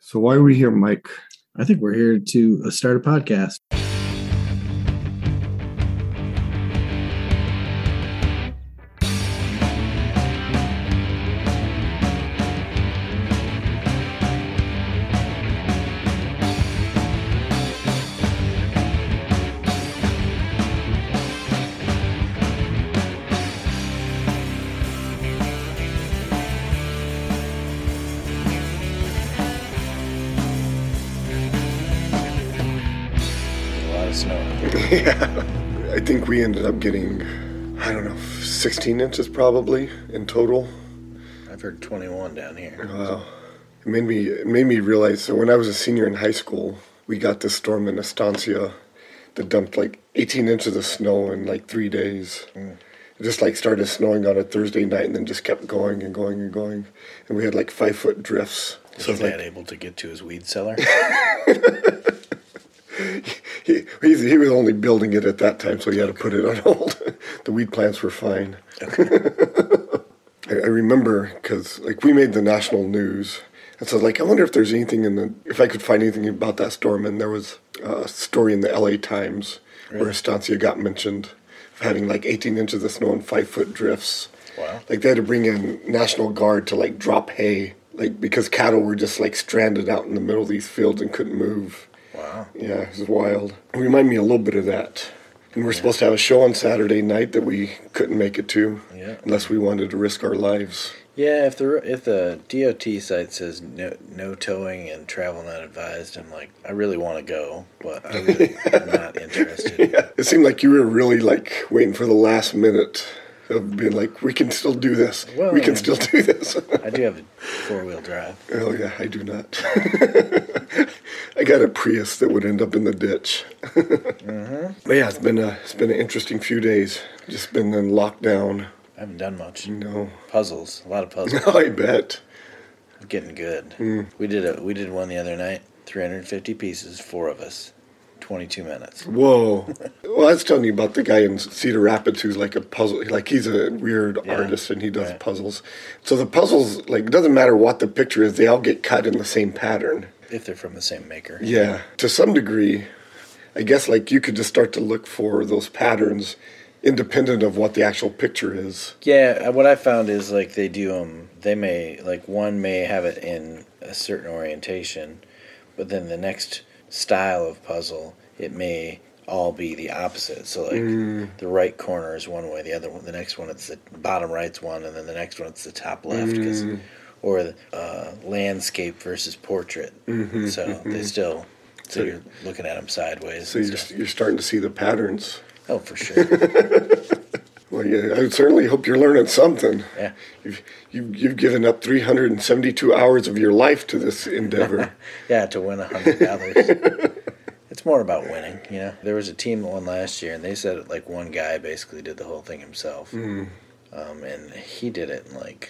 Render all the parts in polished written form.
So why are we here, Mike? I think we're here to start a podcast. Yeah, I think we ended up getting, 16 inches probably in total. I've heard 21 down here. Wow. It made me realize, so when I was a senior in high school, we got this storm in Estancia that dumped like 18 inches of snow in like 3 days. It just like started snowing on a Thursday night and then just kept going and going and going. And we had like 5-foot drifts. Was your dad able to get to his weed cellar? He was only building it at that time, so he had to put it on hold. The weed plants were fine. Okay. I remember because we made the national news, and so I wonder if there's anything if I could find anything about that storm. And there was a story in the L.A. Times where Estancia got mentioned of having 18 inches of snow and 5-foot drifts. Wow! They had to bring in National Guard to drop hay, because cattle were just stranded out in the middle of these fields and couldn't move. Wow. Yeah, it was wild. It reminded me a little bit of that. And we're supposed to have a show on Saturday night that we couldn't make it to, unless we wanted to risk our lives. Yeah, if the DOT site says no towing and travel not advised, I'm I really want to go, but I really am not interested. Yeah. It seemed like you were really waiting for the last minute of being we can still do this. Well, we can still do this. I do have a 4-wheel drive. Oh, yeah, I do not. I got a Prius that would end up in the ditch. Mm-hmm. But yeah, it's been an interesting few days. Just been in lockdown. I haven't done much. No. Puzzles. A lot of puzzles. Oh, I bet. Getting good. We did one the other night. 350 pieces, 4 of us. 22 minutes. Whoa. Well, I was telling you about the guy in Cedar Rapids who's a puzzle, he's a weird artist and he does puzzles. So the puzzles, it doesn't matter what the picture is, they all get cut in the same pattern. If they're from the same maker. Yeah. To some degree, I guess you could just start to look for those patterns independent of what the actual picture is. Yeah, what I found is they do them, they may, one may have it in a certain orientation, but then the next style of puzzle, it may all be the opposite. So the right corner is one way, the next one it's the bottom right's one, and then the next one it's the top left, or landscape versus portrait. So they still, so you're looking at them sideways. So you're starting to see the patterns. Oh, for sure. Well, yeah, I certainly hope you're learning something. Yeah. You've given up 372 hours of your life to this endeavor. Yeah, to win $100. It's more about winning, There was a team that won last year, and they said one guy basically did the whole thing himself. And he did it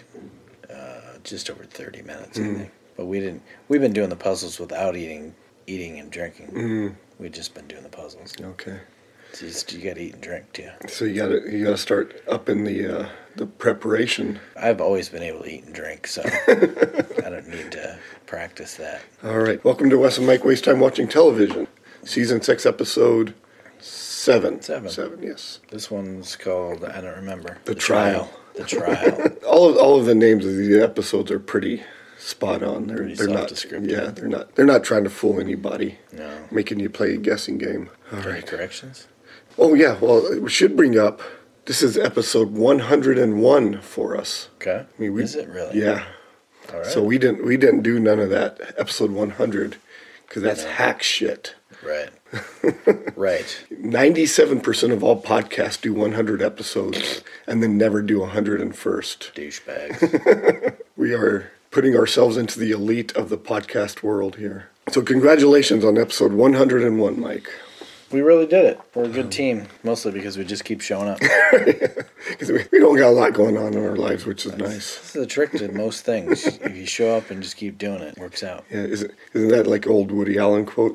in just over 30 minutes, I think. But we've been doing the puzzles without eating and drinking. We've just been doing the puzzles. Okay. So you got to eat and drink too. So you got to start up in the preparation. I've always been able to eat and drink, so I don't need to practice that. All right. Welcome to Wes and Mike Waste Time Watching Television. Season 6, episode 7. 7, yes. This one's called, I don't remember. The Trial. The Trial. all of the names of the episodes are pretty spot on. They're not descriptive. Yeah, they're not trying to fool anybody. No. Making you play a guessing game. All right. Any corrections? Oh yeah, well we should bring up this is episode 101 for us. Okay. Is it really? Yeah. All right. So we didn't do none of that episode 100 because that's hack shit. Right. Right. 97% of all podcasts do 100 episodes and then never do 101st. Douchebags. We are putting ourselves into the elite of the podcast world here. So congratulations on episode 101, Mike. We really did it. We're a good team, mostly because we just keep showing up. Because we don't got a lot going on in our lives, which is nice. This is the trick to most things. If you show up and just keep doing it, it works out. Yeah, isn't that like old Woody Allen quote?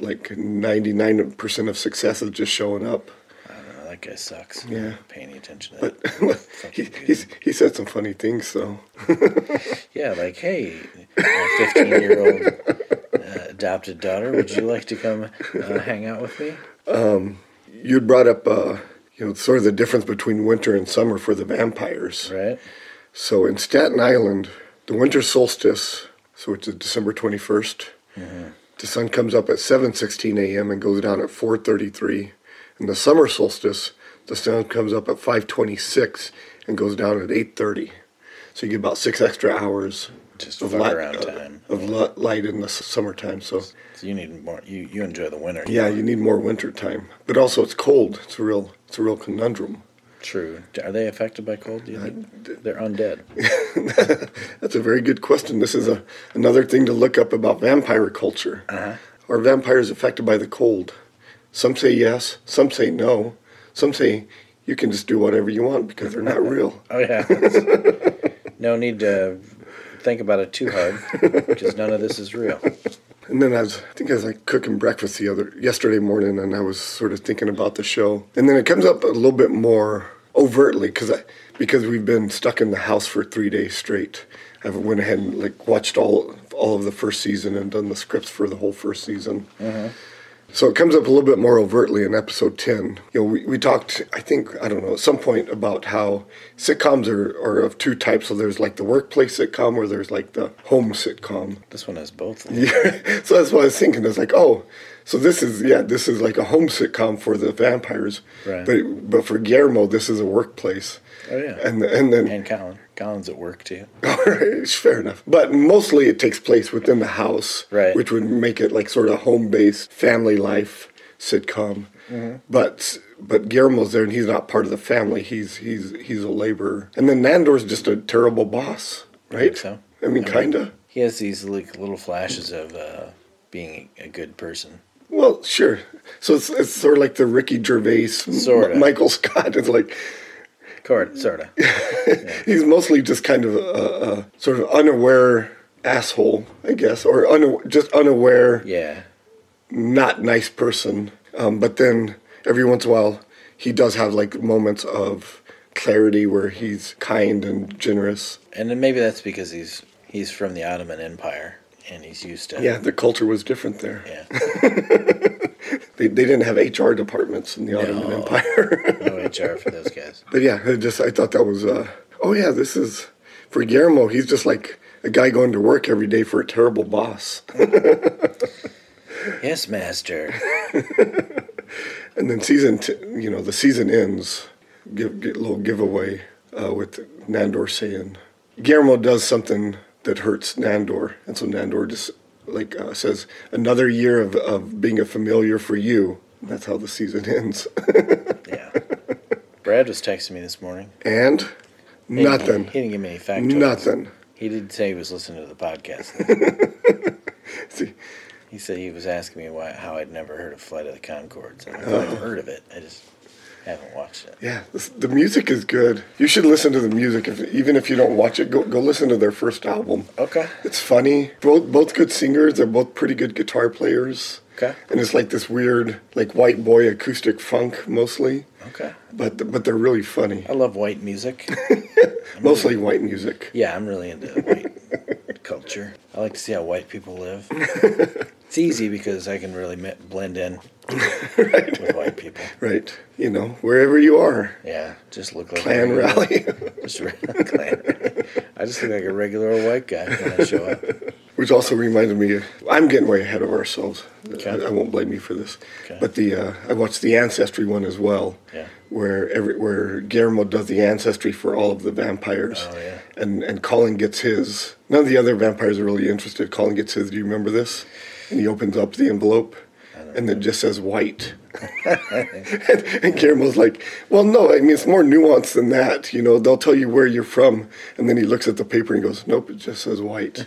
99% of success is just showing up. I don't know. That guy sucks. Yeah. I'm not paying any attention to that. But he said some funny things, though. Yeah, hey, 15-year-old adopted daughter, would you like to come hang out with me? You'd brought up, sort of the difference between winter and summer for the vampires. Right. So in Staten Island, the winter solstice, so it's December 21st, the sun comes up at 7:16 a.m. and goes down at 4:33. And the summer solstice, the sun comes up at 5:26 and goes down at 8:30. So you get about 6 extra hours Just of light around time. Of light in the summertime. So you need more. You enjoy the winter. Yeah, you need more winter time. But also it's cold. It's a real conundrum. True. Are they affected by cold? Do you think they're undead? That's a very good question. This is another thing to look up about vampire culture. Are vampires affected by the cold? Some say yes. Some say no. Some say you can just do whatever you want because they're not real. Oh yeah. No need to think about it too hard because none of this is real. And then I was like cooking breakfast yesterday morning, and I was sort of thinking about the show. And then it comes up a little bit more overtly because we've been stuck in the house for 3 days straight. I went ahead and watched all of the first season and done the scripts for the whole first season. So it comes up a little bit more overtly in episode 10. We talked, I don't know, at some point about how sitcoms are of two types. So there's the workplace sitcom or there's the home sitcom. This one has both. Yeah. So that's what I was thinking. It's so this is like a home sitcom for the vampires. Right. But for Guillermo, this is a workplace. Oh yeah. And then Colin's at work too. All right, fair enough. But mostly it takes place within the house, right? Which would make it sort of home-based family life sitcom. But Guillermo's there, and he's not part of the family. He's a laborer. And then Nandor's just a terrible boss, right? So I mean, kinda. He has these little flashes of being a good person. Well, sure. So it's sort of like the Ricky Gervais, Michael Scott. It's sort of. Yeah. He's mostly just kind of a sort of unaware asshole, I guess, or just unaware, not nice person. But then every once in a while, he does have moments of clarity where he's kind and generous. And then maybe that's because he's from the Ottoman Empire and he's used to. Yeah, the culture was different there. Yeah. They didn't have HR departments in the Ottoman Empire. No HR for those guys. But yeah, I thought that was, this is, for Guillermo, he's just like a guy going to work every day for a terrible boss. Yes, master. And then the season ends, get a little giveaway with Nandor saying, Guillermo does something that hurts Nandor. And so Nandor just says, another year of being a familiar for you. That's how the season ends. Yeah. Brad was texting me this morning. And? Nothing. He didn't give me any factoids. Nothing. He did say he was listening to the podcast. See, he said he was asking me how I'd never heard of Flight of the Conchords. And I've heard of it. I just haven't watched it. Yeah, the music is good. You should listen to the music. Even if you don't watch it, go listen to their first album. Okay. It's funny. Both good singers. They're both pretty good guitar players. Okay. And it's this weird, white boy acoustic funk mostly. Okay. But they're really funny. I love white music. Mostly white music. Yeah, I'm really into white culture. I like to see how white people live. It's easy because I can really blend in with white people. Right. Wherever you are. Yeah, just look like Clan rally. Clan rally. I just look like a regular old white guy when I show up. Which also reminded me, I'm getting way ahead of ourselves. Okay. I won't blame you for this. Okay. But I watched the Ancestry one as well. Yeah. Where Guillermo does the ancestry for all of the vampires. Oh, yeah. And Colin gets his. None of the other vampires are really interested. Colin gets his. Do you remember this? And he opens up the envelope, and it just says white. and Guillermo's like, well, no, I mean, it's more nuanced than that. They'll tell you where you're from. And then he looks at the paper and goes, nope, it just says white.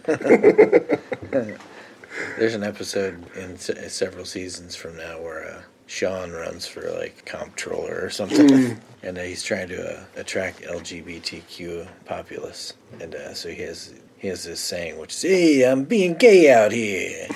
There's an episode in several seasons from now where Sean runs for comptroller or something, and he's trying to attract LGBTQ populace, and so he has this saying, which is, "Hey, I'm being gay out here."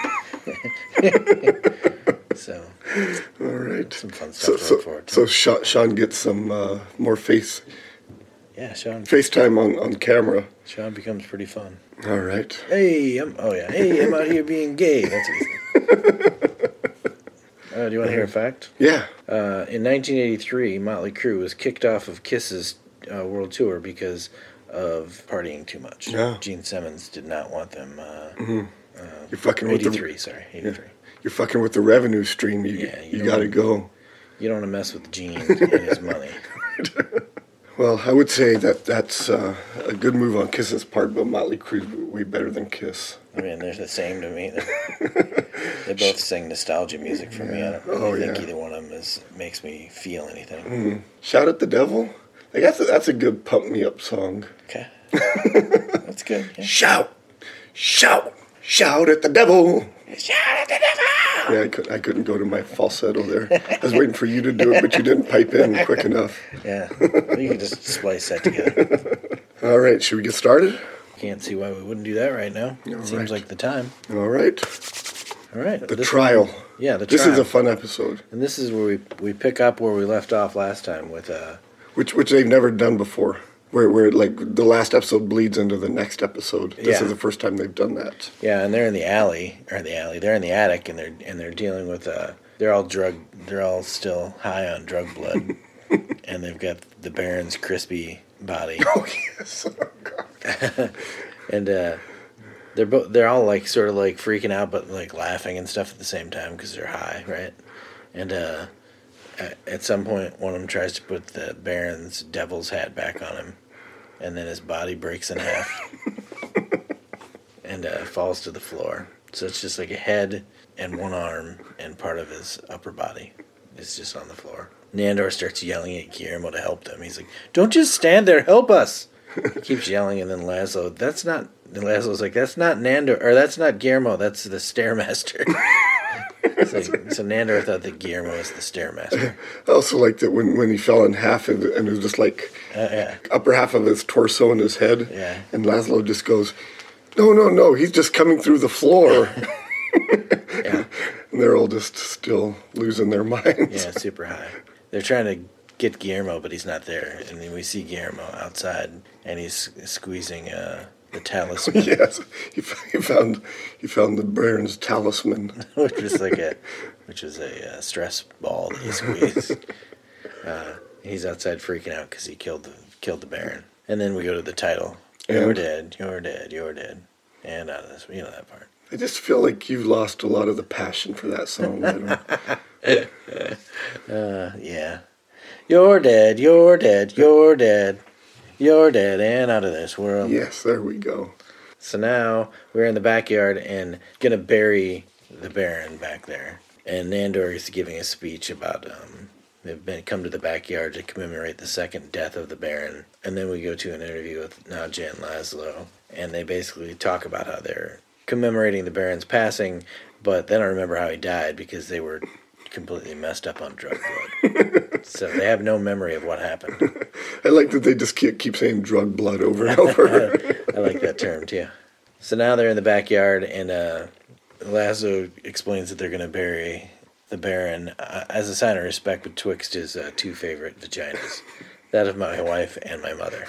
So, all right, some fun stuff to look forward to. So Sean gets some more face Yeah, Sean. FaceTime on camera. Sean becomes pretty fun. All right. Hey, I'm out here being gay. That's what he said. Do you want to hear a fact? Yeah. In 1983, Motley Crue was kicked off of Kiss's world tour because of partying too much. Yeah. Gene Simmons did not want them. You're fucking with 83, sorry. 83. Yeah. You're fucking with the revenue stream. You got to go. You don't want to mess with Gene and his money. Well, I would say that's a good move on Kiss's part, but Motley Crue's way better than Kiss. I mean, they're the same to me. They both sing nostalgia music for me. I don't really think either one of them makes me feel anything. Shout at the Devil? I guess that's a good pump me up song. Okay. That's good. Yeah. Shout! Shout! Shout at the devil! Shout at the devil! Yeah, I couldn't go to my falsetto there. I was waiting for you to do it, but you didn't pipe in quick enough. Yeah, you can just splice that together. All right, should we get started? Can't see why we wouldn't do that right now. Seems like the time. All right. All right. The trial. This trial. is a fun episode. And this is where we pick up where we left off last time with... Which they've never done before. Where like the last episode bleeds into the next episode. This is the first time they've done that. Yeah, and they're in the they're in the attic, and they're dealing with they're all still high on drug blood, and they've got the Baron's crispy body. Oh yes, oh god. And they're all like sort of like freaking out, but like laughing and stuff at the same time because they're high, right? And at some point, one of them tries to put the Baron's devil's hat back on him, and then his body breaks in half and falls to the floor. So it's just like a head and one arm and part of his upper body is just on the floor. Nandor starts yelling at Guillermo to help them. He's like, "Don't just stand there, help us!" He keeps yelling, and then Laszlo's like, "That's not Nandor, or that's not Guillermo, that's the Stairmaster." So Nandor thought that Guillermo was the Stairmaster. I also liked it when he fell in half and it was just like upper half of his torso and his head. Yeah. And Laszlo just goes, No, he's just coming through the floor. Yeah. And they're all just still losing their minds. Yeah, super high. They're trying to get Guillermo, but he's not there. And then we see Guillermo outside, and he's squeezing the talisman. Yes, he found the Baron's talisman, which was a stress ball that he squeezed. He's outside freaking out because he killed the Baron. And then we go to the title. You're dead, you're dead, you're dead. And out of this, you know that part. I just feel like you've lost a lot of the passion for that song. Yeah. You're dead, you're dead, you're dead. You're dead and out of this world. Yes, there we go. So now we're in the backyard and going to bury the Baron back there. And Nandor is giving a speech about they've come to the backyard to commemorate the second death of the Baron. And then we go to an interview with Nadja and Laszlo. And they basically talk about how they're commemorating the Baron's passing, but they don't remember how he died because they were completely messed up on drug blood. So they have no memory of what happened. I like that they just keep saying drug blood over and over. I like that term too. So now they're in the backyard, and Laszlo explains that they're going to bury the Baron as a sign of respect betwixt his two favorite vaginas, that of my wife and my mother.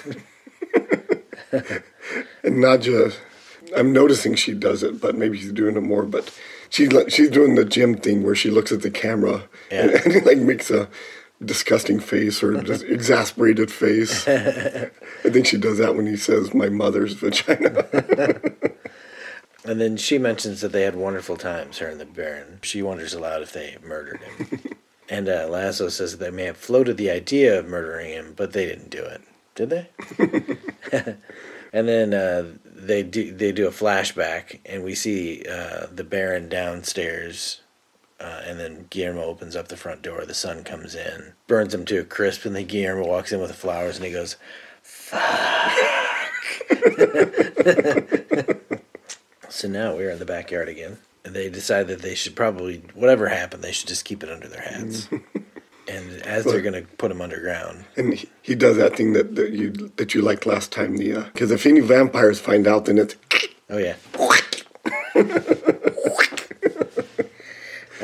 And Nadja, I'm noticing she does it, but maybe she's doing it more, but she's doing the gym thing where she looks at the camera and like makes a disgusting face or just exasperated face. I think she does that when he says my mother's vagina. And then she mentions that they had wonderful times, her and the Baron. She wonders aloud if they murdered him. And Laszlo says that they may have floated the idea of murdering him, but they didn't do it. Did they? And then they do a flashback, and we see the Baron downstairs, and then Guillermo opens up the front door. The sun comes in, burns him to a crisp, and then Guillermo walks in with the flowers, and he goes, "Fuck." So now we're in the backyard again, and they decide that they should probably, whatever happened, they should just keep it under their hats. And as they're going to put him underground. And he does that thing that you liked last time. Because if any vampires find out, then it's... Oh, yeah.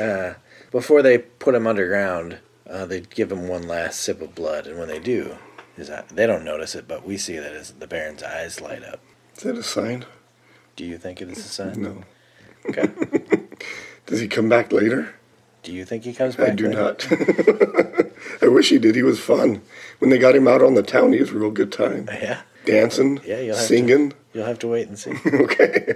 Before they put him underground, they give him one last sip of blood. And when they do, They don't notice it, but we see that as the Baron's eyes light up. Is that a sign? Do you think it is a sign? No. Okay. Does he come back later? Do you think he comes back? I do later? not. I wish he did. He was fun. When they got him out on the town, he was a real good time. Yeah. Dancing, Yeah, singing. You'll have to wait and see. Okay.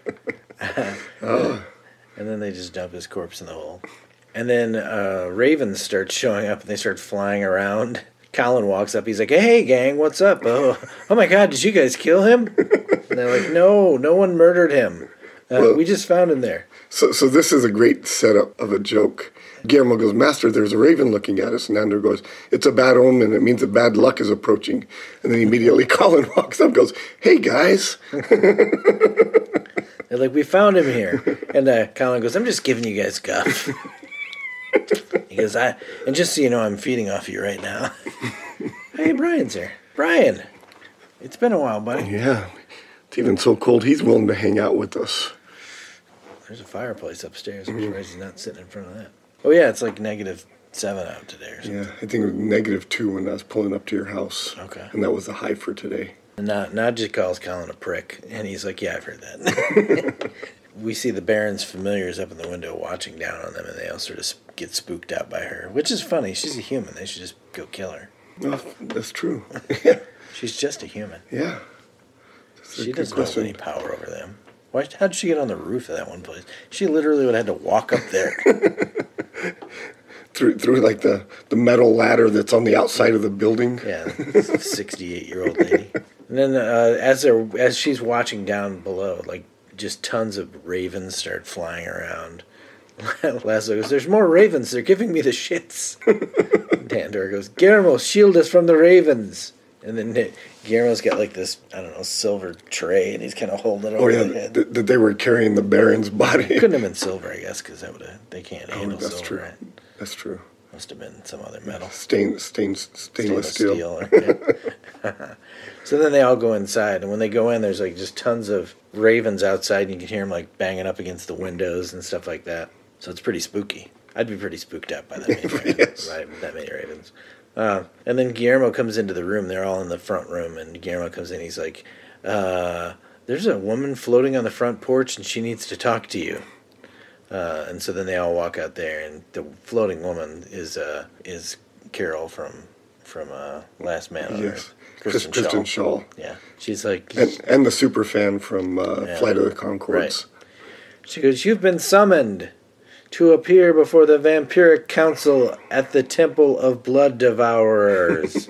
And then they just dump his corpse in the hole. And then ravens start showing up and they start flying around. Colin walks up. He's like, "Hey, gang, what's up? Oh my God, did you guys kill him?" And they're like, "No one murdered him. We just found him there." So this is a great setup of a joke. Guillermo goes, "Master, there's a raven looking at us." And Nandor goes, "It's a bad omen. It means that bad luck is approaching." And then immediately Colin walks up and goes, "Hey, guys." They're like, "We found him here." And Colin goes, "I'm just giving you guys guff." He goes, and just so you know, I'm feeding off you right now. Hey, Brian's here. Brian, it's been a while, buddy. Yeah. It's even so cold, he's willing to hang out with us. There's a fireplace upstairs. I'm surprised he's not sitting in front of that. Oh, yeah, it's like -7 out today or something. Yeah, I think it was -2 when I was pulling up to your house. Okay. And that was the high for today. And Nod just calls Colin a prick, and he's like, "Yeah, I've heard that." We see the Baron's familiars up in the window watching down on them, and they all sort of get spooked out by her, which is funny. She's a human. They should just go kill her. Oh, that's true. She's just a human. Yeah. She doesn't have any power over them. How did she get on the roof of that one place? She literally would have had to walk up there. through like the metal ladder that's on the outside of the building. Yeah, 68-year-old lady. And then as she's watching down below, like just tons of ravens start flying around. Laszlo goes, "There's more ravens. They're giving me the shits." Nandor goes, "Guillermo, shield us from the ravens." And then Guillermo's got like this, I don't know, silver tray, and he's kind of holding it over the head. That they were carrying the Baron's body. Couldn't have been silver, I guess, because they can't handle that's silver. True. Right? That's true. Must have been some other metal. Stainless steel. So then they all go inside, and when they go in, there's like just tons of ravens outside, and you can hear them like banging up against the windows and stuff like that. So it's pretty spooky. I'd be pretty spooked out by that many Yes. that many ravens. And then Guillermo comes into the room. They're all in the front room, and Guillermo comes in. He's like, "There's a woman floating on the front porch, and she needs to talk to you." And so then they all walk out there, and the floating woman is Carol from Last Man on Earth. Kristen Schaal. Yeah, she's like, and the super fan from Flight of the Conchords. Right. She goes, "You've been summoned to appear before the Vampiric Council at the Temple of Blood Devourers."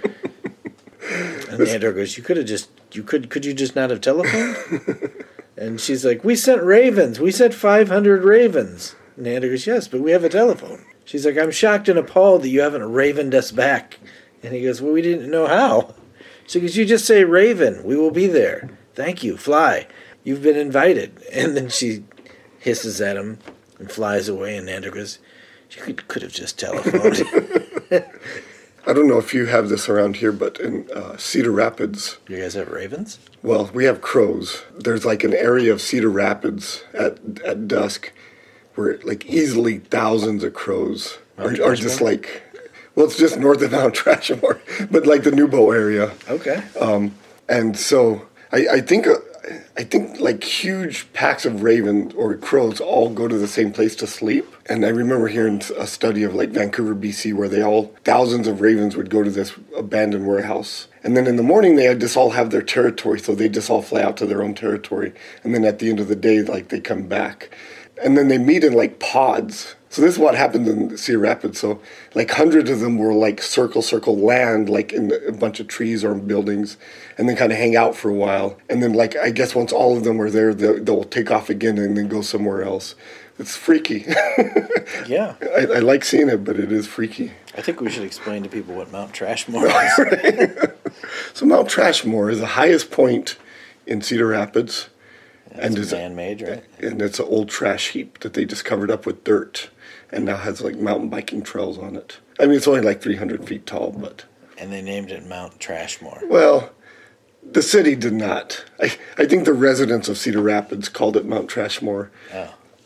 And Nandor goes, could you just not have telephoned?" And she's like, "We sent ravens. We sent 500 ravens." And Nandor goes, "Yes, but we have a telephone." She's like, "I'm shocked and appalled that you haven't ravened us back." And he goes, "Well, we didn't know how." She goes, "You just say raven. We will be there. Thank you. Fly. You've been invited." And then she hisses at him and flies away, and Nandor goes, "You could have just telephoned." I don't know if you have this around here, but in Cedar Rapids... You guys have ravens? Well, we have crows. There's like an area of Cedar Rapids at dusk where like easily thousands of crows are just like... Well, it's just north of Mount Trashmore, but like the Nubo area. Okay. And so I think like huge packs of ravens or crows all go to the same place to sleep. And I remember hearing a study of like Vancouver, BC, where thousands of ravens would go to this abandoned warehouse. And then in the morning, they just all have their territory. So they just all fly out to their own territory. And then at the end of the day, like they come back. And then they meet in like pods. So this is what happened in Cedar Rapids. So like hundreds of them were like circle land, like in a bunch of trees or buildings, and then kind of hang out for a while. And then like, I guess once all of them are there, they'll take off again and then go somewhere else. It's freaky. Yeah. I like seeing it, but it is freaky. I think we should explain to people what Mount Trashmore is. So Mount Trashmore is the highest point in Cedar Rapids. And it's man-made, right? And it's an old trash heap that they just covered up with dirt and now has like mountain biking trails on it. I mean, it's only like 300 feet tall, but... And they named it Mount Trashmore. Well, the city did not. I think the residents of Cedar Rapids called it Mount Trashmore. Oh.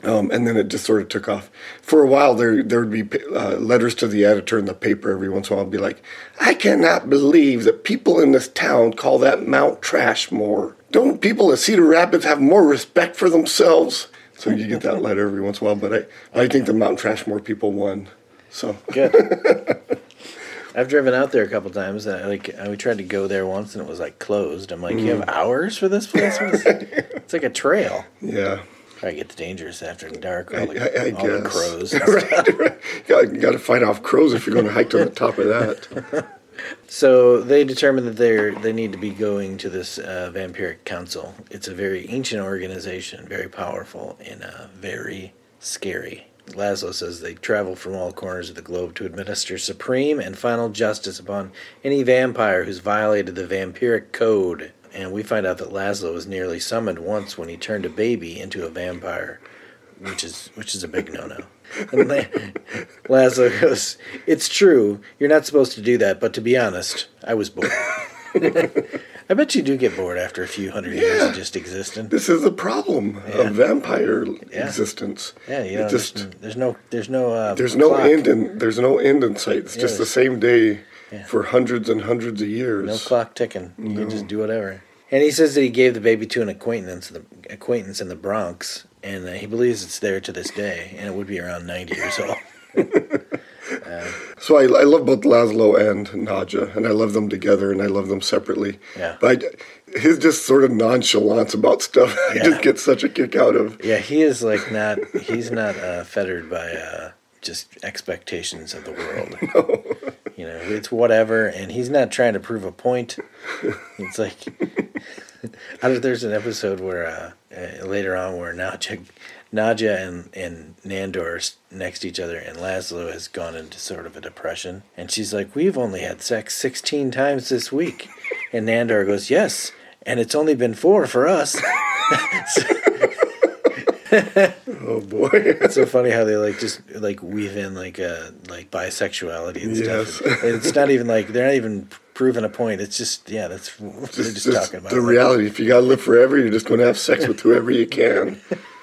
And then it just sort of took off. For a while, there would be letters to the editor in the paper every once in a while. Be like, I cannot believe that people in this town call that Mount Trashmore. Don't people at Cedar Rapids have more respect for themselves? So you get that letter every once in a while. But I think the Mount Trashmore people won. So good. I've driven out there a couple times. We tried to go there once, and it was like closed. I'm like, you have hours for this place? It's like a trail. Yeah. Probably gets dangerous after dark. All I the guess. crows. right. You got to fight off crows if you're going to hike to the top of that. So they determined that they need to be going to this vampiric council. It's a very ancient organization, very powerful, and very scary. Laszlo says they travel from all corners of the globe to administer supreme and final justice upon any vampire who's violated the vampiric code. And we find out that Laszlo was nearly summoned once when he turned a baby into a vampire, which is a big no-no. And Laszlo goes, "It's true, you're not supposed to do that, but to be honest, I was bored." I bet you do get bored after a few hundred years of just existing. This is the problem of vampire existence. Yeah, you know, there's no end in sight. It's just the same day for hundreds and hundreds of years. No clock ticking. You can just do whatever. And he says that he gave the baby to an acquaintance in the Bronx, and he believes it's there to this day, and it would be around 90 years old. So I love both Laszlo and Nadja, and I love them together, and I love them separately. Yeah. But his just sort of nonchalance about stuff, I just get such a kick out of. Yeah, he is he's not fettered by just expectations of the world. No. You know, it's whatever, and he's not trying to prove a point. It's like, there's an episode where later on where Nadja and Nandor are next to each other, and Laszlo has gone into sort of a depression. And she's like, "We've only had sex 16 times this week." And Nandor goes, "Yes, and it's only been 4 for us." Oh boy. It's so funny how they just weave in like bisexuality and stuff. And it's not even they're not even proving a point. It's just they're just talking about the reality. If you gotta live forever, you're just gonna have sex with whoever you can.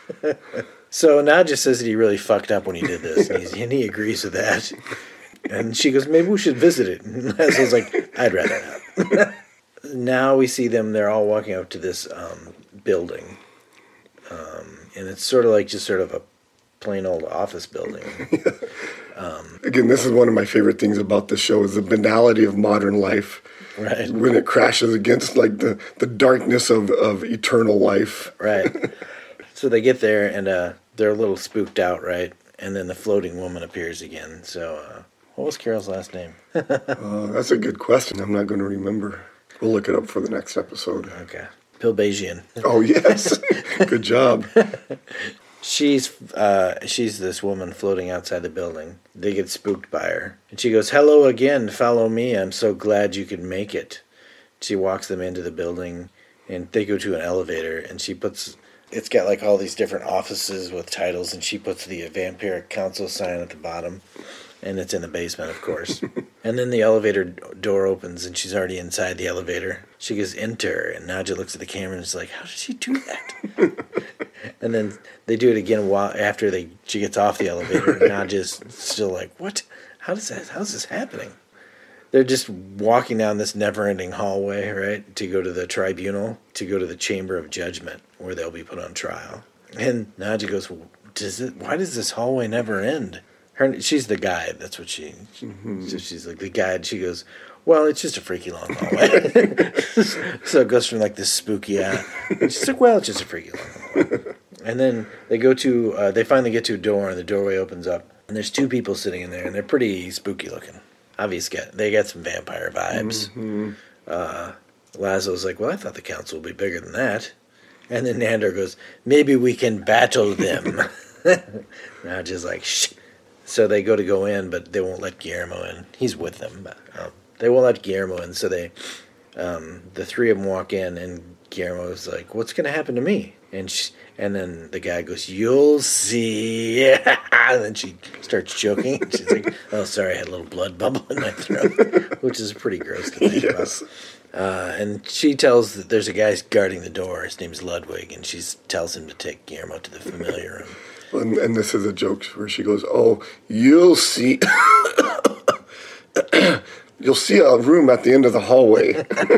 So Nadja says that he really fucked up when he did this, and he agrees with that. And she goes, "Maybe we should visit it." And Laszlo's like, "I'd rather not." Now we see them. They're all walking up to this building. And it's sort of a plain old office building. Again, this is one of my favorite things about this show is the banality of modern life. Right. When it crashes against the darkness of eternal life. Right. So they get there and they're a little spooked out, right? And then the floating woman appears again. So what was Carol's last name? That's a good question. I'm not going to remember. We'll look it up for the next episode. Okay. Pilbagian. Oh, yes. Good job. She's this woman floating outside the building. They get spooked by her. And she goes, "Hello again, follow me. I'm so glad you could make it." She walks them into the building, and they go to an elevator, and it's got all these different offices with titles, and she puts the Vampiric Council sign at the bottom. And it's in the basement, of course. And then the elevator door opens, and she's already inside the elevator. She goes, "Enter," and Nadja looks at the camera and is like, "How did she do that?" And then they do it again after she gets off the elevator, and Nadja's still like, "What? How's this happening?" They're just walking down this never-ending hallway, right, to go to the tribunal, to go to the chamber of judgment, where they'll be put on trial. And Nadja goes, "Why does this hallway never end?" She's the guide. That's what so she's like the guide. She goes, "Well, it's just a freaky long hallway." So it goes from this spooky and she's like, "Well, it's just a freaky long hallway." And then they finally get to a door, and the doorway opens up, and there's 2 people sitting in there, and they're pretty spooky looking. Obviously, they got some vampire vibes. Mm-hmm. Laszlo's like, "Well, I thought the council would be bigger than that." And then Nandor goes, "Maybe we can battle them." Nadja's like, "Shh." So they go in, but they won't let Guillermo in. He's with them. But, they won't let Guillermo in, so the 3 of them walk in, and Guillermo's like, "What's going to happen to me?" And then the guy goes, "You'll see." And then she starts choking. She's like, "Oh, sorry, I had a little blood bubble in my throat," which is pretty gross to think about. And she tells that there's a guy guarding the door. His name's Ludwig, and she tells him to take Guillermo to the familiar room. And this is a joke where she goes, "Oh, you'll see." You'll see a room at the end of the hallway.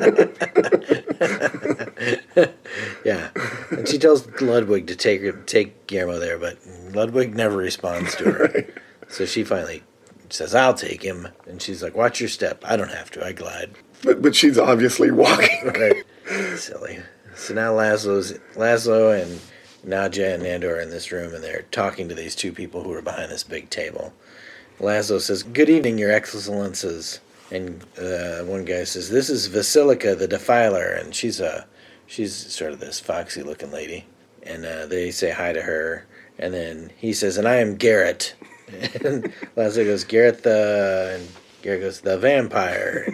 Yeah. And she tells Ludwig to take Guillermo there, but Ludwig never responds to her. Right. So she finally says, "I'll take him." And she's like, "Watch your step. I don't have to. I glide." But she's obviously walking. Right. Silly. So now Laszlo and Nadja and Nandor are in this room, and they're talking to these two people who are behind this big table. Laszlo says, "Good evening, your excellences." And one guy says, "This is Vasilika, the Defiler," and she's sort of this foxy-looking lady. And they say hi to her, and then he says, "And I am Garrett." And Laszlo goes, "Garrett and Garrett goes, "The vampire."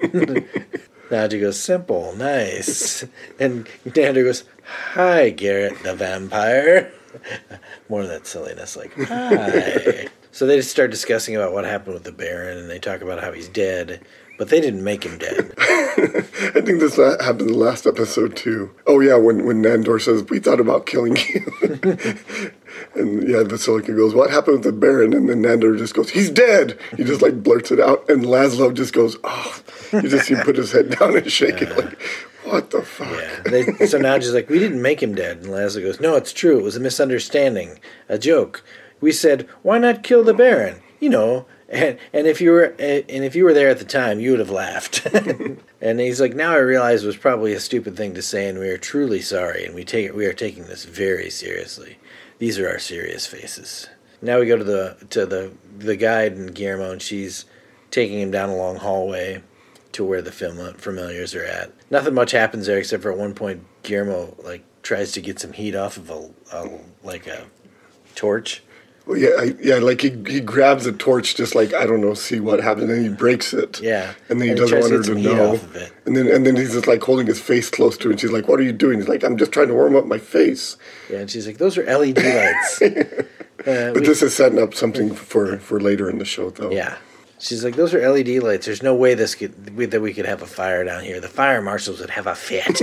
Nadja goes, "Simple, nice." And Nandor goes, "Hi, Garrett, the vampire." More of that silliness, like, "Hi." So they just start discussing about what happened with the Baron, and they talk about how he's dead, but they didn't make him dead. I think this happened in the last episode, too. Oh, yeah, when Nandor says, "We thought about killing you." And, yeah, Vasilika goes, "What happened with the Baron?" And then Nandor just goes, "He's dead!" He just, like, blurts it out, and Laszlo just goes, "Oh." You just see him put his head down and shake it, like, what the fuck? Yeah. So now she's like, "We didn't make him dead." And Laszlo goes, "No, it's true. It was a misunderstanding, a joke. We said, why not kill the Baron? You know, and if you were there at the time, you would have laughed." And he's like, "Now I realize it was probably a stupid thing to say, and we are truly sorry, and we are taking this very seriously. These are our serious faces." Now we go to the guide and Guillermo, and she's taking him down a long hallway to where the familiars are at. Nothing much happens there except for at one point Guillermo tries to get some heat off of a torch. Well, like he grabs a torch, just like, I don't know, see what happens, and then he breaks it. Yeah. And then he doesn't want her to know. And then he's just like holding his face close to her, and she's like, "What are you doing?" He's like, "I'm just trying to warm up my face." Yeah, and she's like, "Those are LED lights." But this is setting up something for later in the show, though. Yeah. She's like, "Those are LED lights. There's no way that we could have a fire down here. The fire marshals would have a fit."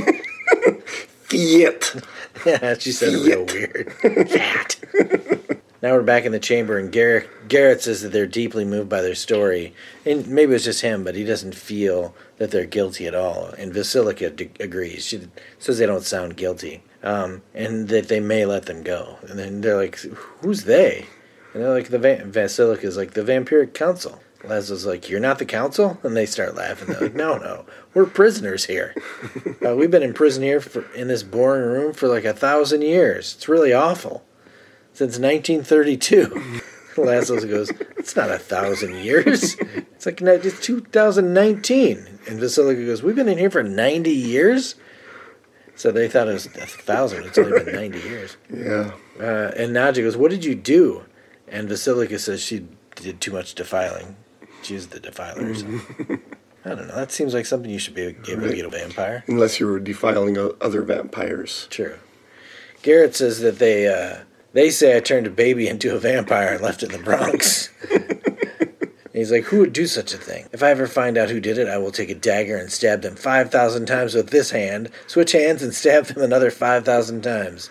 Fiat. Yeah, she said it real weird. Fat. Now we're back in the chamber, and Garrett says that they're deeply moved by their story. And maybe it's just him, but he doesn't feel that they're guilty at all. And Vasilika agrees. She says they don't sound guilty, and that they may let them go. And then they're like, "Who's they?" And they're like, Vasilika's like, "The Vampiric Council." Laszlo's like, "You're not the council?" And they start laughing. They're like, No, we're prisoners here. We've been in prison here in this boring room for like 1,000 years. It's really awful. Since 1932. Laszlo goes, "It's not 1,000 years. It's like it's 2019. And Vasilika goes, "We've been in here for 90 years?" So they thought it was 1,000. It's only been 90 years. Yeah. And Nadja goes, "What did you do?" And Vasilika says she did too much defiling. She's the defiler or something. I don't know. That seems like something you should be able to get a vampire. Unless you were defiling other vampires. True. Garrett says that they say I turned a baby into a vampire and left it in the Bronx. He's like, "Who would do such a thing? If I ever find out who did it, I will take a dagger and stab them 5,000 times with this hand, switch hands and stab them another 5,000 times.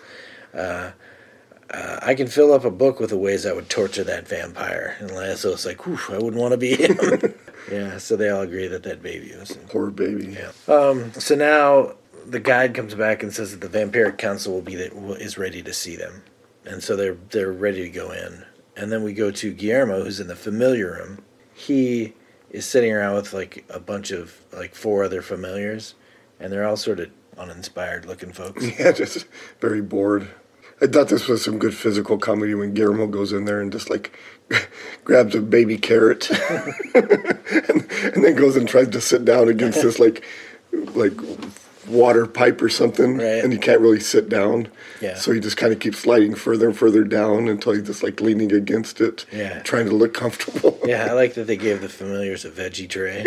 I can fill up a book with the ways I would torture that vampire." And Laszlo's like, "Oof, I wouldn't want to be him." Yeah, so they all agree that baby was him. Poor baby. Yeah. So now the guide comes back and says that the Vampiric Council is ready to see them. And so they're ready to go in. And then we go to Guillermo, who's in the familiar room. He is sitting around with like a bunch of like 4 other familiars, and they're all sort of uninspired looking folks. Yeah, just very bored. I thought this was some good physical comedy when Guillermo goes in there and just like grabs a baby carrot and then goes and tries to sit down against this like water pipe or something, right. And he can't really sit down. Yeah. So he just kind of keeps sliding further and further down until he's just like leaning against it, trying to look comfortable. Yeah, I like that they gave the familiars a veggie tray.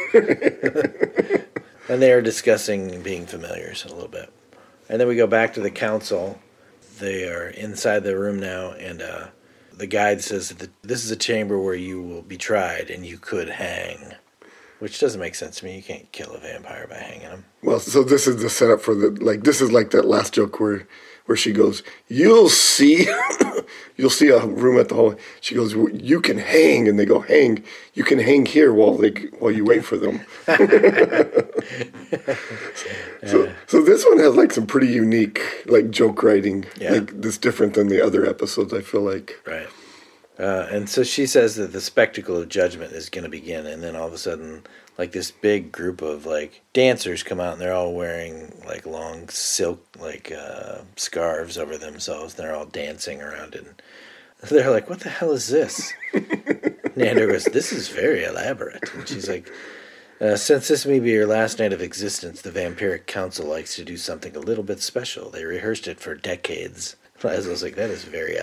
And they are discussing being familiars a little bit. And then we go back to the council. They are inside the room now, and the guide says that this is a chamber where you will be tried and you could hang. Which doesn't make sense to me. You can't kill a vampire by hanging him. Well, so this is the setup for this is like that last joke where she goes, "You'll see you'll see a room at the hall. She goes, well, you can hang, and they go, hang. You can hang here while you wait for them. So this one has like some pretty unique like joke writing. Yeah. Like this different than the other episodes. I feel like. Right. And so she says that the spectacle of judgment is going to begin, and then all of a sudden, like this big group of like dancers come out, and they're all wearing like long silk like scarves over themselves. And they're all dancing around it. And they're like, "What the hell is this?" Nando goes, "This is very elaborate." And she's like, "Since this may be your last night of existence, the Vampiric Council likes to do something a little bit special. They rehearsed it for decades." I was like, that is very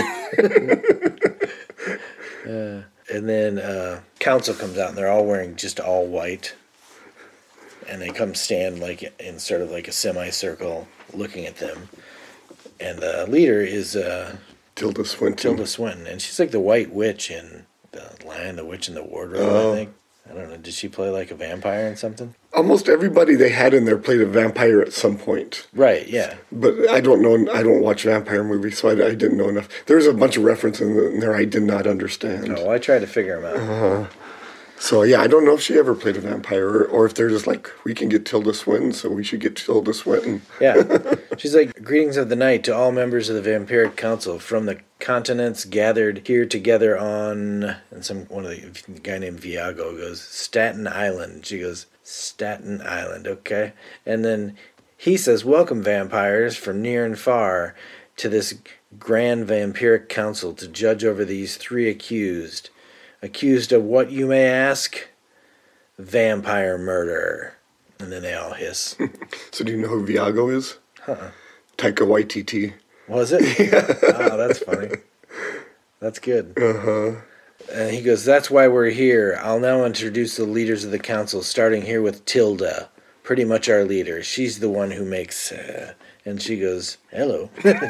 odd. And then council comes out, and they're all wearing just all white. And they come stand like in sort of like a semicircle looking at them. And the leader is Tilda Swinton. Tilda Swinton. And she's like the White Witch in The Lion, the Witch, and the Wardrobe, I think. I don't know. Did she play like a vampire in something? Almost everybody they had in there played a vampire at some point. Right, yeah. But I don't know. I don't watch vampire movies, so I didn't know enough. There's a bunch of references in there I did not understand. Oh, I tried to figure them out. So, yeah, I don't know if she ever played a vampire or if they're just like, we can get Tilda Swinton, so we should get Tilda Swinton. Yeah. She's like, greetings of the night to all members of the Vampiric Council from the continents gathered here together on, and one of the guy named Viago goes, Staten Island. She goes, Staten Island, okay. And then he says, welcome vampires from near and far to this grand Vampiric Council to judge over these three accused. Accused of what, you may ask? Vampire murder. And then they all hiss. So do you know who Viago is? Taika Waititi. Was it? Yeah. Oh, that's funny. That's good. And he goes, that's why we're here. I'll now introduce the leaders of the council, starting here with Tilda, pretty much our leader. She's the one who makes... and she goes, hello.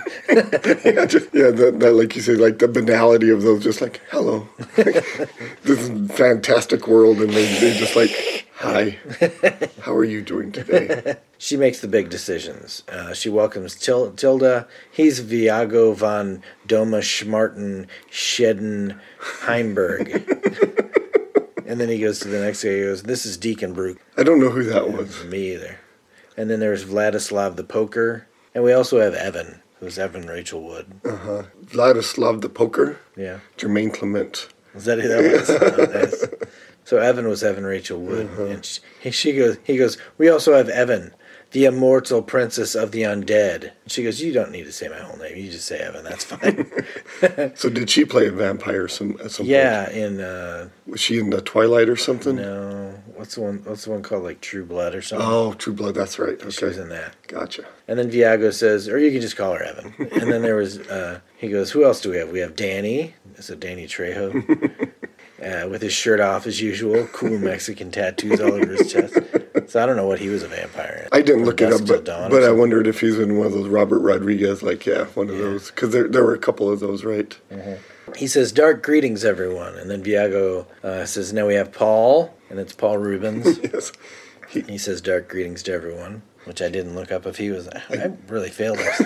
That like you said, like the banality of those, just like, hello. This fantastic world, and they just like, hi, how are you doing today? She makes the big decisions. She welcomes Tilda. He's Viago von Domaschmarten Schedden Heimberg. And then he goes to the next guy. He goes, this is Deacon Brook. I don't know who that was. Me either. And then there's Vladislav the Poker. And we also have Evan, who's Evan Rachel Wood. Vladislav the Poker? Yeah. Jermaine Clement. Was that who that was? Oh, nice. So Evan was Evan Rachel Wood. And he goes, we also have Evan, the immortal princess of the undead. And she goes, you don't need to say my whole name. You just say Evan. That's fine. So did she play a vampire at some point? Yeah, in... was she in the Twilight or something? No. What's the one called, like, True Blood or something? Oh, True Blood, that's right. Okay. She was in that. Gotcha. And then Viago says, or you can just call her Evan. And then there was, he goes, who else do we have? We have Danny. So Danny Trejo. With his shirt off as usual. Cool Mexican tattoos all over his chest. So I don't know what he was a vampire in. I didn't look it up, but I wondered if he's in one of those Robert Rodriguez, like, one of those. Because there were a couple of those, right? He says, dark greetings, everyone. And then Viago says, now we have Paul. And it's Paul Rubens. Yes. He says, dark greetings to everyone. Which I didn't look up if he was... I really failed us.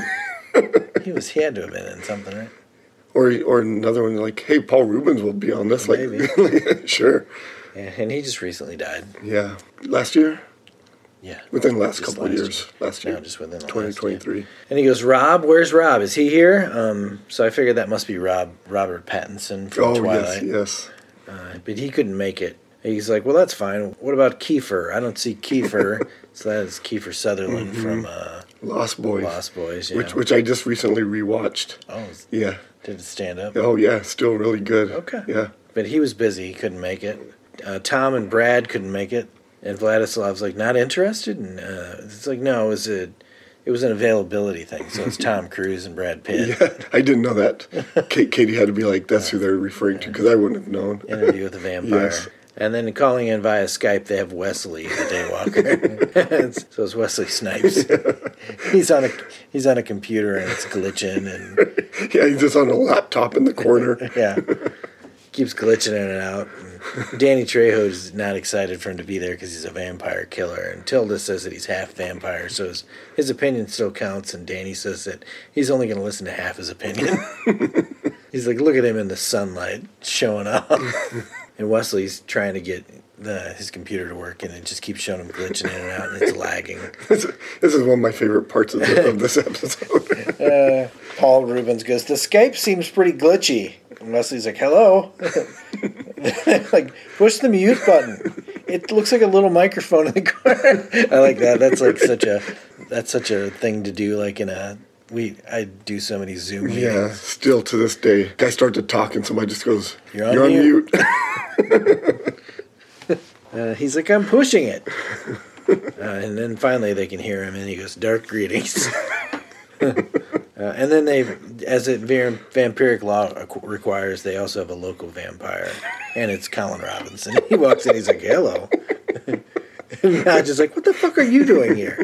He had to have been in something, right? Or another one like, hey, Paul Rubens will be on this. Maybe. Sure. Yeah, and he just recently died. Yeah. Last year? Yeah. Within the last couple of years. Last year. No, just within the 2023. Last year. And he goes, Rob, where's Rob? Is he here? So I figured that must be Robert Pattinson from Twilight. Yes. But he couldn't make it. He's like, well, that's fine. What about Kiefer? I don't see Kiefer. So that is Kiefer Sutherland from Lost Boys. Lost Boys, yeah. Which I just recently rewatched. Oh, yeah. Did it stand up? Oh, yeah. Still really good. Okay. Yeah. But he was busy. He couldn't make it. Tom and Brad couldn't make it. And Vladislav's like, not interested? And it's like, no, it was an availability thing. So it's Tom Cruise and Brad Pitt. Yeah, I didn't know that. Katie had to be like, that's who they're referring to, because I wouldn't have known. Interview with a Vampire. Yes. And then calling in via Skype, they have Wesley, the Daywalker. So it's Wesley Snipes. Yeah. He's on a computer and it's glitching. And yeah, he's just on a laptop in the corner. Yeah. Keeps glitching in and out. And Danny Trejo's not excited for him to be there because he's a vampire killer. And Tilda says that he's half vampire, so his opinion still counts. And Danny says that he's only going to listen to half his opinion. He's like, look at him in the sunlight showing up. And Wesley's trying to get his computer to work, and it just keeps showing him glitching in and out, and it's lagging. This is one of my favorite parts of this episode. Paul Rubens goes, the Skype seems pretty glitchy. And Wesley's like, hello? Like, push the mute button. It looks like a little microphone in the corner. I like that. That's such a thing to do, like I do so many Zoom meetings. Yeah, still to this day. Guy starts to talk and somebody just goes, You're on mute. He's like, I'm pushing it. And then finally they can hear him, and he goes, dark greetings. And then as vampiric law requires, they also have a local vampire, and it's Colin Robinson. He walks in, he's like, hello. And Nodge is like, what the fuck are you doing here?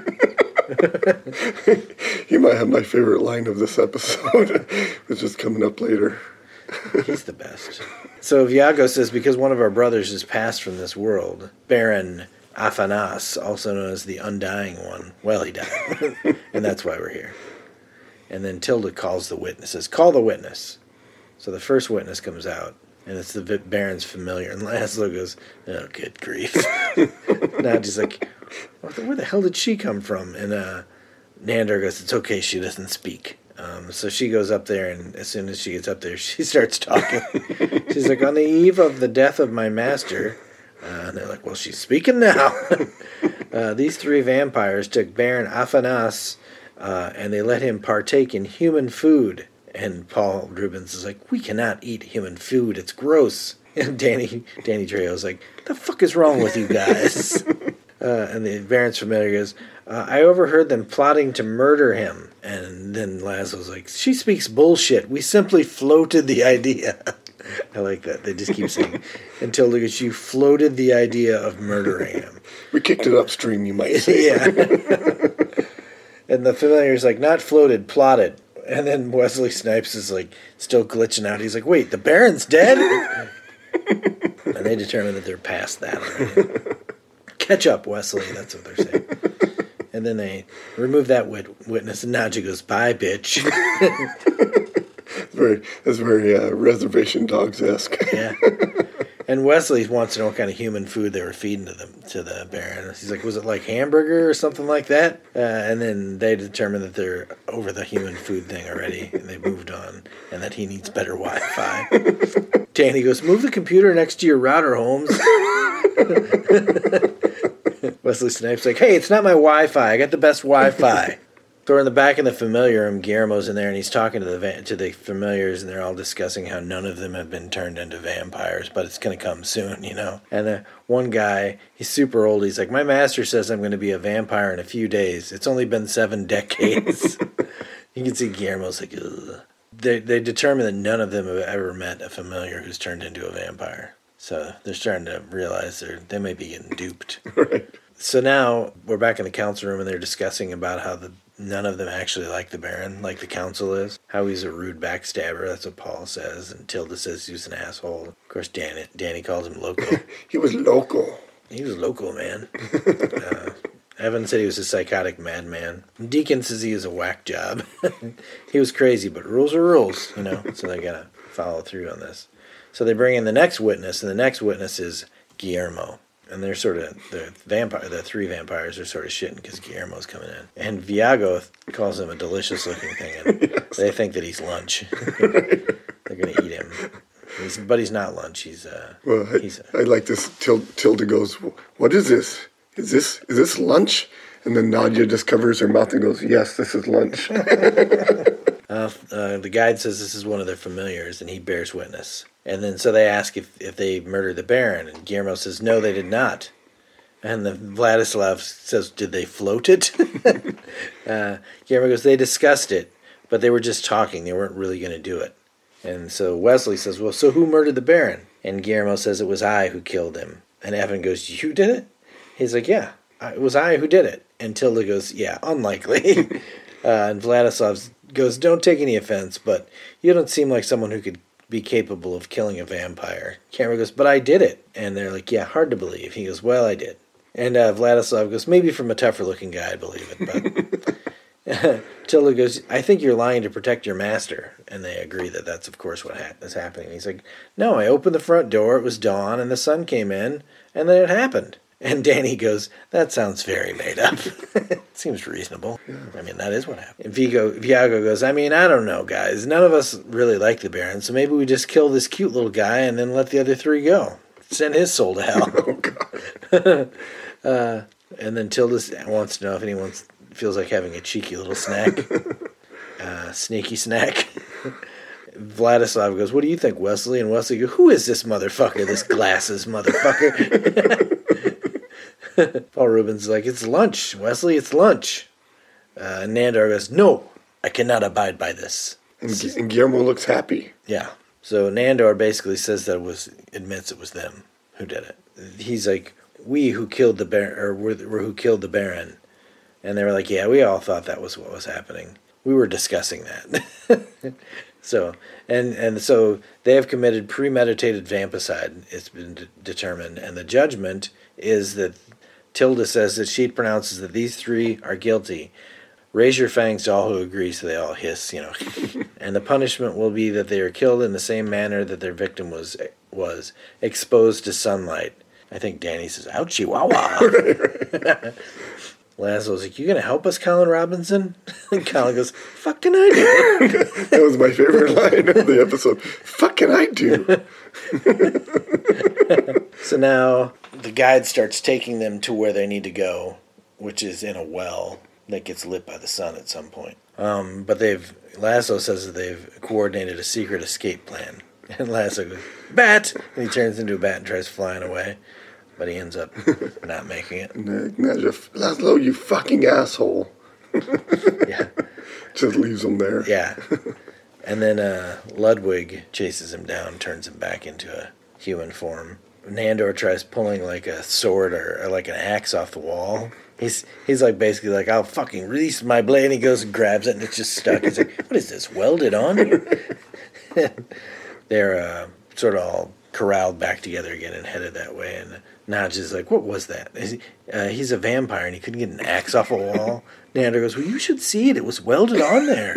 He might have my favorite line of this episode, which is coming up later. He's the best. So Viago says, because one of our brothers is passed from this world, Baron Afanas, also known as the Undying One, well, he died. And that's why we're here. And then Tilda calls the witnesses. Call the witness. So the first witness comes out, and it's the Baron's familiar. And Laszlo goes, oh, good grief. Now she's like, where the hell did she come from? And Nandor goes, it's okay, she doesn't speak. So she goes up there, and as soon as she gets up there, she starts talking. She's like, on the eve of the death of my master. And they're like, well, she's speaking now. These three vampires took Baron Afanas, and they let him partake in human food. And Paul Rubens is like, we cannot eat human food. It's gross. And Danny Trejo's like, the fuck is wrong with you guys? And the Baron's familiar goes, I overheard them plotting to murder him. And then Laszlo's like, she speaks bullshit. We simply floated the idea. I like that. They just keep saying, until Lucas, you floated the idea of murdering him. We kicked it upstream, you might say. Yeah. And the familiar's like, not floated, plotted. And then Wesley Snipes is like, still glitching out. He's like, wait, the Baron's dead? And they determine that they're past that already. Catch up, Wesley. That's what they're saying. And then they remove that witness, and Nadja goes, bye, bitch. That's very Reservation Dogs-esque. Yeah. And Wesley wants to know what kind of human food they were feeding to the Baron. He's like, was it like hamburger or something like that? And then they determine that they're over the human food thing already, and they moved on, and that he needs better Wi-Fi. Danny goes, move the computer next to your router, Holmes. Wesley Snipes like, hey, it's not my Wi-Fi. I got the best Wi-Fi. So we're in the back of the familiar room. Guillermo's in there, and he's talking to the familiars, and they're all discussing how none of them have been turned into vampires, but it's going to come soon, you know. And one guy, he's super old. He's like, my master says I'm going to be a vampire in a few days. It's only been 7 decades. You can see Guillermo's like, ugh. They determine that none of them have ever met a familiar who's turned into a vampire. So they're starting to realize they may be getting duped. Right. So now we're back in the council room, and they're discussing about how none of them actually like the Baron, like the council is. How he's a rude backstabber, that's what Paul says. And Tilda says he's an asshole. Of course, Danny calls him loco. He was local. He was local, man. Evan said he was a psychotic madman. Deacon says he was a whack job. He was crazy, but rules are rules, you know. So they gotta follow through on this. So they bring in the next witness, and the next witness is Guillermo. And they're sort of, the three vampires are sort of shitting because Guillermo's coming in. And Viago calls him a delicious looking thing, and yes. They think that he's lunch. They're going to eat him. But he's not lunch. I like this. Tilda goes, what is this? Is this lunch? And then Nadja just covers her mouth and goes, yes, this is lunch. The guide says this is one of their familiars, and he bears witness. And then so they ask if they murdered the Baron, and Guillermo says, no, they did not. And the Vladislav says, did they float it? Guillermo goes, they discussed it, but they were just talking. They weren't really going to do it. And so Wesley says, well, so who murdered the Baron? And Guillermo says, it was I who killed him. And Evan goes, you did it? He's like, yeah, it was I who did it. And Tilda goes, yeah, unlikely. And Vladislav goes, don't take any offense, but you don't seem like someone who could be capable of killing a vampire. Cameron goes, but I did it. And they're like, yeah, hard to believe. He goes, well, I did. And Vladislav goes, maybe from a tougher looking guy I'd believe it. But Tilda goes, I think you're lying to protect your master. And they agree that that's, of course, what is happening. He's like, no, I opened the front door, it was dawn, and the sun came in, and then it happened. And Danny goes, that sounds very made up. Seems reasonable. Yeah. I mean, that is what happened. And Viago goes, I mean, I don't know, guys. None of us really like the Baron, so maybe we just kill this cute little guy and then let the other three go. Send his soul to hell. Oh, God. And then Tilda wants to know if anyone feels like having a cheeky little snack. Sneaky snack. Vladislav goes, what do you think, Wesley? And Wesley goes, who is this motherfucker, this glasses motherfucker? Paul Rubens is like, it's lunch, Wesley, it's lunch. Nandor goes, no, I cannot abide by this. And Guillermo looks happy. Yeah. So Nandor basically says that admits it was them who did it. He's like, we who killed the Baron, or who killed the Baron. And they were like, yeah, we all thought that was what was happening. We were discussing that. So they have committed premeditated vampicide, it's been determined, and the judgment is that Tilda says that she pronounces that these three are guilty. Raise your fangs to all who agree, so they all hiss, And the punishment will be that they are killed in the same manner that their victim was exposed to sunlight. I think Danny says, ouchie, wawa. Laszlo's like, you gonna help us, Colin Robinson? And Colin goes, fuck can I do? That was my favorite line of the episode. Fuck can I do? So now the guide starts taking them to where they need to go, which is in a well that gets lit by the sun at some point. But Laszlo says that they've coordinated a secret escape plan. And Laszlo goes, bat! And he turns into a bat and tries flying away. But he ends up not making it. Laszlo, you fucking asshole. Yeah. Just leaves him there. Yeah. And then Ludwig chases him down, turns him back into a human form. Nandor tries pulling like a sword or like an axe off the wall. He's like basically like, I'll fucking release my blade. And he goes and grabs it and it's just stuck. He's like, what is this, welded on here? They're sort of all corralled back together again and headed that way. And Naj is like, what was that? He's a vampire and he couldn't get an axe off a wall. Nandor goes, well, you should see it. It was welded on there.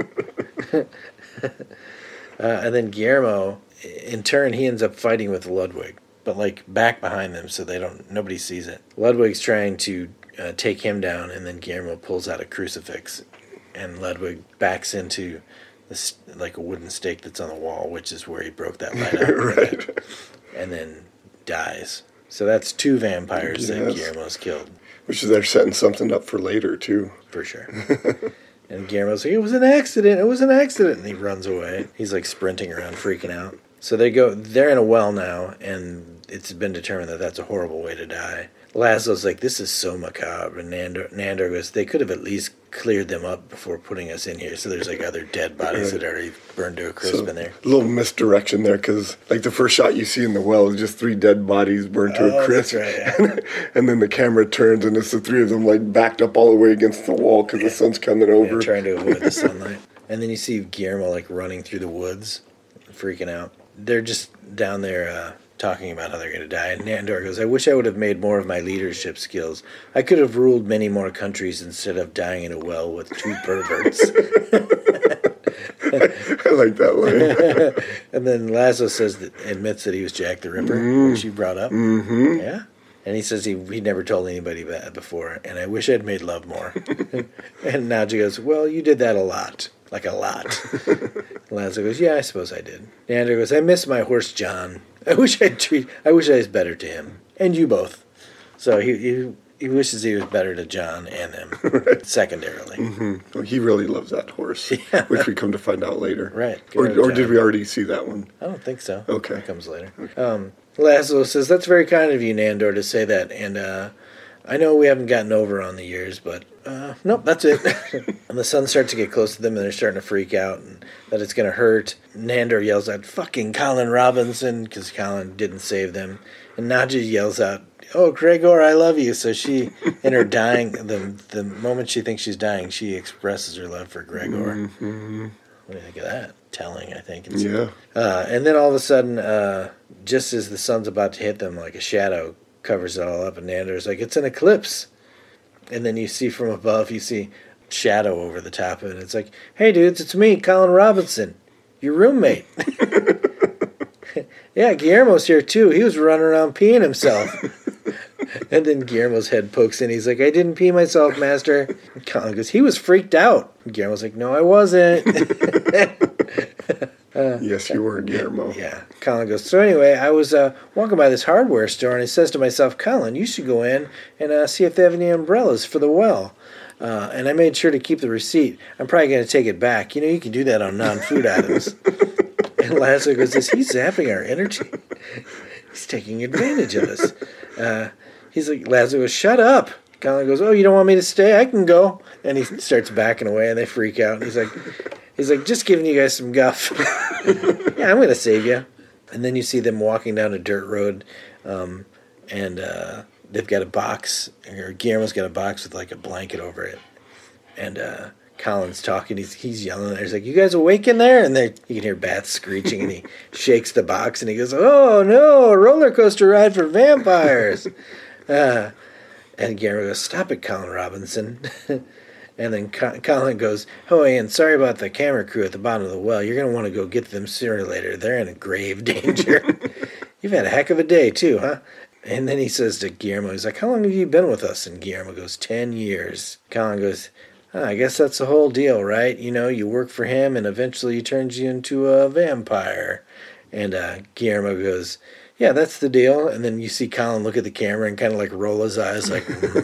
And then Guillermo, in turn, he ends up fighting with Ludwig, but like back behind them so nobody sees it. Ludwig's trying to take him down, and then Guillermo pulls out a crucifix, and Ludwig backs into this, like a wooden stake that's on the wall, which is where he broke that light out. Right. And then dies. So that's two vampires that Guillermo's killed. Which is they're setting something up for later, too. For sure. And Guillermo's like, it was an accident, and he runs away. He's like sprinting around, freaking out. So they're in a well now, and it's been determined that that's a horrible way to die. Laszlo's like, this is so macabre, and Nandor goes, they could have at least cleared them up before putting us in here, so there's like other dead bodies that already burned to a crisp in there. A little misdirection there, because like the first shot you see in the well is just three dead bodies burned to a crisp. That's right, yeah. And then the camera turns, and it's the three of them like backed up all the way against the wall because the sun's coming over. Yeah, trying to avoid the sunlight. And then you see Guillermo like running through the woods, freaking out. They're just down there talking about how they're going to die. And Nandor goes, I wish I would have made more of my leadership skills. I could have ruled many more countries instead of dying in a well with two perverts. I like that line. And then Laszlo admits that he was Jack the Ripper, which you brought up. Mm-hmm. Yeah. And he says he never told anybody that before. And I wish I'd made love more. And Naji goes, well, you did that a lot. Like a lot. Laszlo goes, yeah, I suppose I did. Nandor goes, I miss my horse John. I wish I was better to him. And you both. So he wishes he was better to John and him, right. Secondarily. Mm-hmm. Well, he really loves that horse, yeah. Which we come to find out later. Right. Or did we already see that one? I don't think so. Okay. That comes later. Okay. Laszlo says, that's very kind of you, Nandor, to say that. And I know we haven't gotten over on the years, but nope, that's it. And the sun starts to get close to them, and they're starting to freak out and that it's going to hurt. Nandor yells out, fucking Colin Robinson, because Colin didn't save them. And Nadja yells out, oh, Gregor, I love you. So she, in her dying, the moment she thinks she's dying, she expresses her love for Gregor. Mm-hmm. What do you think of that? Telling, I think. Yeah. And then all of a sudden, just as the sun's about to hit them, like a shadow covers it all up, and Nandor's like, it's an eclipse. And then you see from above, you see shadow over the top of it. It's like, hey, dudes, it's me, Colin Robinson, your roommate. Yeah, Guillermo's here, too. He was running around peeing himself. And then Guillermo's head pokes in. He's like, I didn't pee myself, master. And Colin goes, he was freaked out. And Guillermo's like, no, I wasn't. Yes, you were, Guillermo. Yeah. Colin goes, so anyway, I was walking by this hardware store, and I says to myself, Colin, you should go in and see if they have any umbrellas for the well. And I made sure to keep the receipt. I'm probably going to take it back. You know, you can do that on non-food items. And Lazlo goes, is he zapping our energy? He's taking advantage of us. He's like, Lazlo goes, shut up. Colin goes, oh, you don't want me to stay? I can go. And he starts backing away, and they freak out. And he's like, just giving you guys some guff. Yeah, I'm going to save you. And then you see them walking down a dirt road, and they've got a box, or Guillermo's got a box with like a blanket over it. And Colin's talking, he's yelling there. He's like, you guys awake in there? And you can hear bats screeching, and he shakes the box, and he goes, oh, no, a roller coaster ride for vampires. And Guillermo goes, stop it, Colin Robinson. And then Colin goes, oh, Ian, sorry about the camera crew at the bottom of the well. You're going to want to go get them sooner or later. They're in grave danger. You've had a heck of a day, too, huh? And then he says to Guillermo, he's like, how long have you been with us? And Guillermo goes, 10 years. Colin goes, I guess that's the whole deal, right? You know, you work for him, and eventually he turns you into a vampire. And Guillermo goes, yeah, that's the deal. And then you see Colin look at the camera and kind of like roll his eyes like,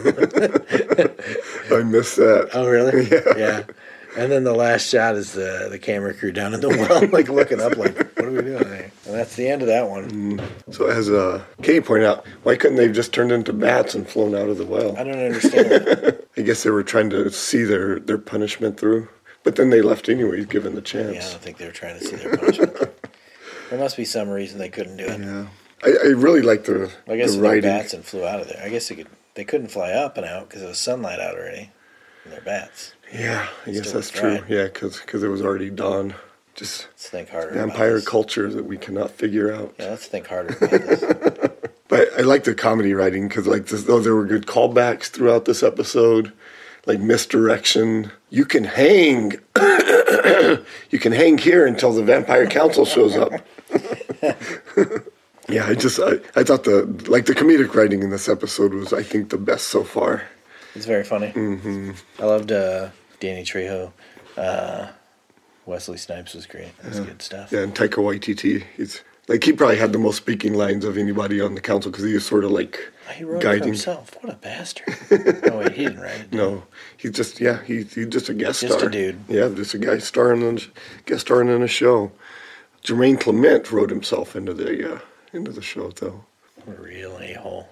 I missed that. Oh, really? Yeah. And then the last shot is the camera crew down in the well, like looking up like, what are we doing here? And that's the end of that one. So as Katie pointed out, why couldn't they have just turned into bats and flown out of the well? I don't understand that. I guess they were trying to see their punishment through. But then they left anyways, given the chance. Yeah, I don't think they were trying to see their punishment through. There must be some reason they couldn't do it. Yeah. I really like the I guess the they're writing. bats and flew out of there. I guess they couldn't fly up and out because it was sunlight out already. And they're bats. Yeah, I guess Still that's true. right. Yeah, because it was already dawn. Just Let's think harder vampire about this. culture that we cannot figure out. Yeah, let's think harder about this. But I like the comedy writing because there were good callbacks throughout this episode, like misdirection. You can hang, you can hang here until the vampire council shows up. Yeah, I thought the comedic writing in this episode was, I think, the best so far. It's very funny. Mm-hmm. I loved Danny Trejo. Wesley Snipes was great. That's good stuff. Yeah, and Taika Waititi, he probably had the most speaking lines of anybody on the council because he was sort of like He wrote it guiding. for himself. What a bastard. Oh, wait, he didn't write it. No, he's just he's just a guest star. Just a dude. Yeah, just a guest starring in a show. Jermaine Clement wrote himself into the show though. What a real a-hole.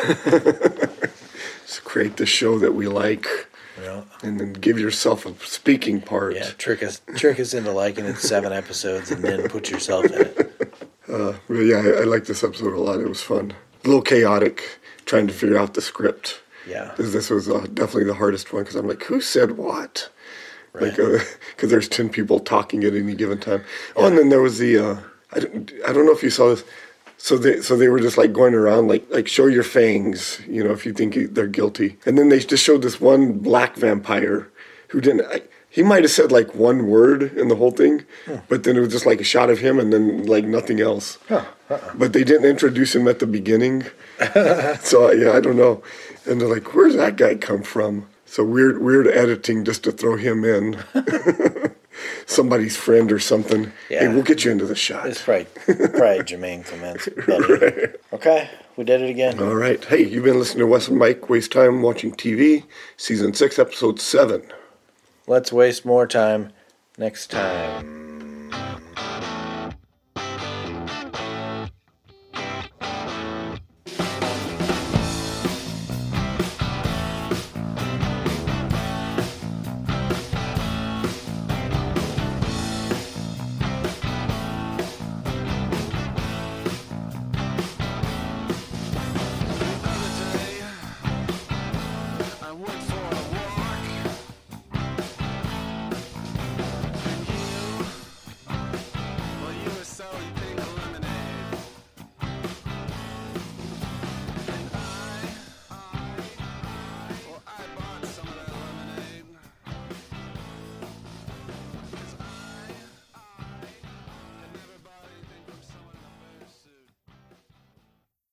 Just create the show that we like, and then give yourself a speaking part. Yeah, trick us into liking it 7 episodes and then put yourself in it. I like this episode a lot. It was fun. A little chaotic, trying to figure out the script. Yeah. This was definitely the hardest one because I'm like, who said what? Right. Because there's 10 people talking at any given time. Oh, and then there was the I don't know if you saw this. So they were just like going around like show your fangs, if you think they're guilty. And then they just showed this one black vampire who didn't. He might have said like one word in the whole thing, but then it was just like a shot of him and then like nothing else. But they didn't introduce him at the beginning. So I don't know. And they're like, where's that guy come from? So weird editing just to throw him in. Somebody's friend or something. Yeah. Hey, we'll get you into the shot. It's probably Jermaine Clement's buddy. Right. Okay, we did it again. All right. Hey, you've been listening to Wes and Mike Waste Time Watching TV, Season 6, Episode 7. Let's waste more time next time.